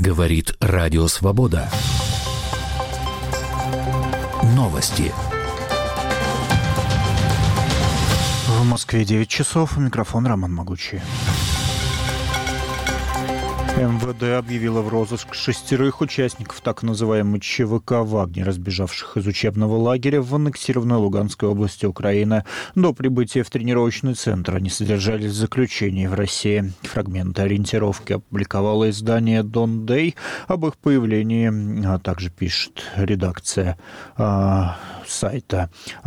Говорит Радио Свобода. Новости. В Москве 9 часов. Микрофон Роман Могучий. МВД объявило в розыск 6 участников так называемой ЧВК «Вагнер», разбежавших из учебного лагеря в аннексированной Луганской области Украины. До прибытия в тренировочный центр они содержались в заключении в России. Фрагменты ориентировки опубликовало издание «Дон Дэй». Об их появлении также пишет редакция сайта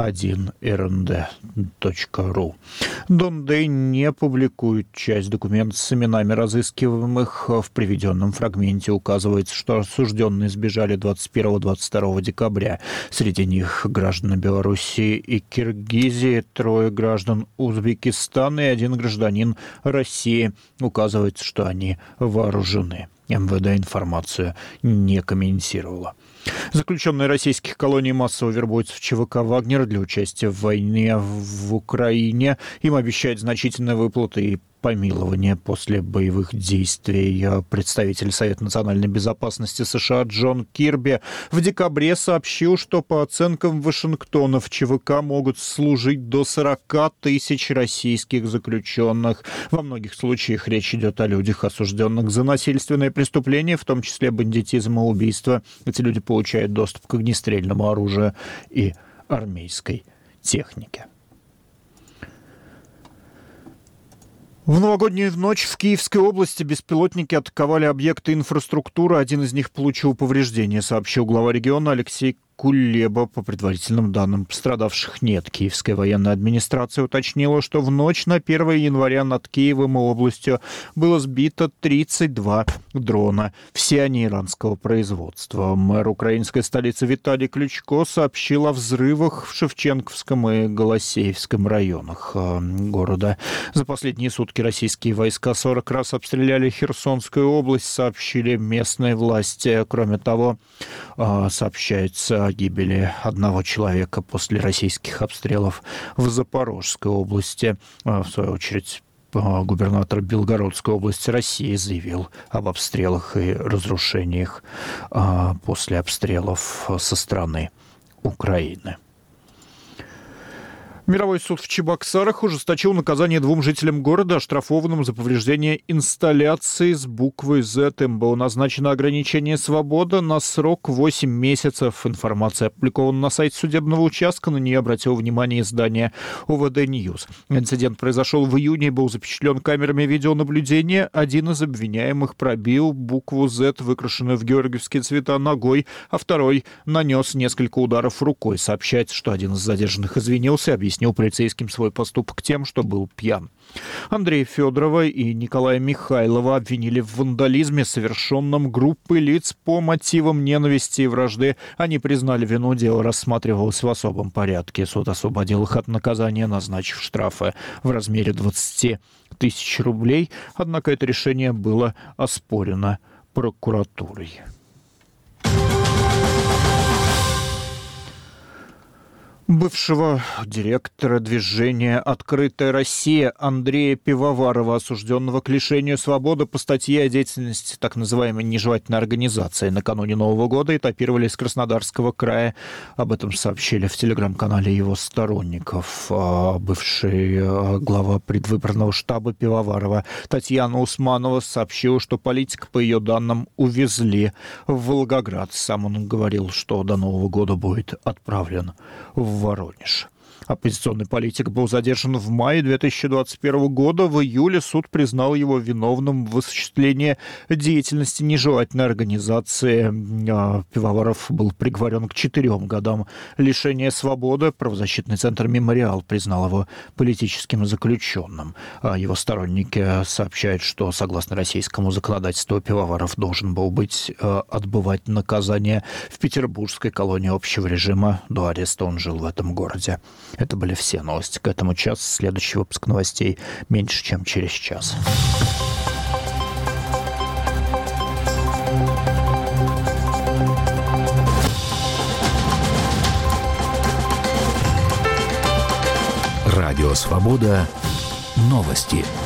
1rnd.ru. «Дон Дэй» не публикует часть документов с именами разыскиваемых. В приведенном фрагменте указывается, что осужденные сбежали 21-22 декабря. Среди них граждане Белоруссии и Киргизии, 3 граждан Узбекистана и 1 гражданин России. Указывается, что они вооружены. МВД информацию не комментировала. Заключенные российских колоний массово вербуются в ЧВК «Вагнер» для участия в войне в Украине. Им обещают значительные выплаты и помилование после боевых действий. Представитель Совета национальной безопасности США Джон Кирби в декабре сообщил, что по оценкам Вашингтона в ЧВК могут служить до 40 тысяч российских заключенных. Во многих случаях речь идет о людях, осужденных за насильственные преступления, в том числе бандитизм и убийство. Эти люди получают доступ к огнестрельному оружию и армейской технике. В новогоднюю ночь в Киевской области беспилотники атаковали объекты инфраструктуры. Один из них получил повреждения, сообщил глава региона Алексей Кулеба. По предварительным данным, пострадавших нет. Киевская военная администрация уточнила, что в ночь на 1 января над Киевом и областью было сбито 32 дрона. Все они иранского производства. Мэр украинской столицы Виталий Кличко сообщил о взрывах в Шевченковском и Голосеевском районах города. За последние сутки российские войска 40 раз обстреляли Херсонскую область, сообщили местные власти. Кроме того, сообщается о гибели 1 человека после российских обстрелов в Запорожской области. В свою очередь, губернатор Белгородской области России заявил об обстрелах и разрушениях после обстрелов со стороны Украины. Мировой суд в Чебоксарах ужесточил наказание 2 жителям города, оштрафованным за повреждение инсталляции с буквой Z. Им было назначено ограничение свободы на срок 8 месяцев. Информация опубликована на сайте судебного участка. На нее обратило внимание издание ОВД Ньюс. Инцидент произошел в июне и был запечатлен камерами видеонаблюдения. Один из обвиняемых пробил букву Z, выкрашенную в георгиевские цвета, ногой, а второй нанес несколько ударов рукой. Сообщается, что один из задержанных извинился и объяснил полицейским свой поступок тем, что был пьян. Андрея Федорова и Николая Михайлова обвинили в вандализме, совершенном группой лиц по мотивам ненависти и вражды. Они признали вину, дело рассматривалось в особом порядке. Суд освободил их от наказания, назначив штрафы в размере 20 тысяч рублей. Однако это решение было оспорено прокуратурой. Бывшего директора движения «Открытая Россия» Андрея Пивоварова, осужденного к лишению свободы по статье о деятельности так называемой нежелательной организации, накануне Нового года этапировали из Краснодарского края. Об этом сообщили в телеграм-канале его сторонников. Бывший глава предвыборного штаба Пивоварова Татьяна Усманова сообщила, что политика, по ее данным, увезли в Волгоград. Сам он говорил, что до Нового года будет отправлен в Воронеж. Оппозиционный политик был задержан в мае 2021 года. В июле суд признал его виновным в осуществлении деятельности нежелательной организации. Пивоваров был приговорен к 4 годам лишения свободы. Правозащитный центр «Мемориал» признал его политическим заключенным. Его сторонники сообщают, что, согласно российскому законодательству, Пивоваров должен был отбывать наказание в петербургской колонии общего режима. До ареста он жил в этом городе. Это были все новости к этому часу. Следующий выпуск новостей меньше, чем через час. Радио «Свобода». Новости.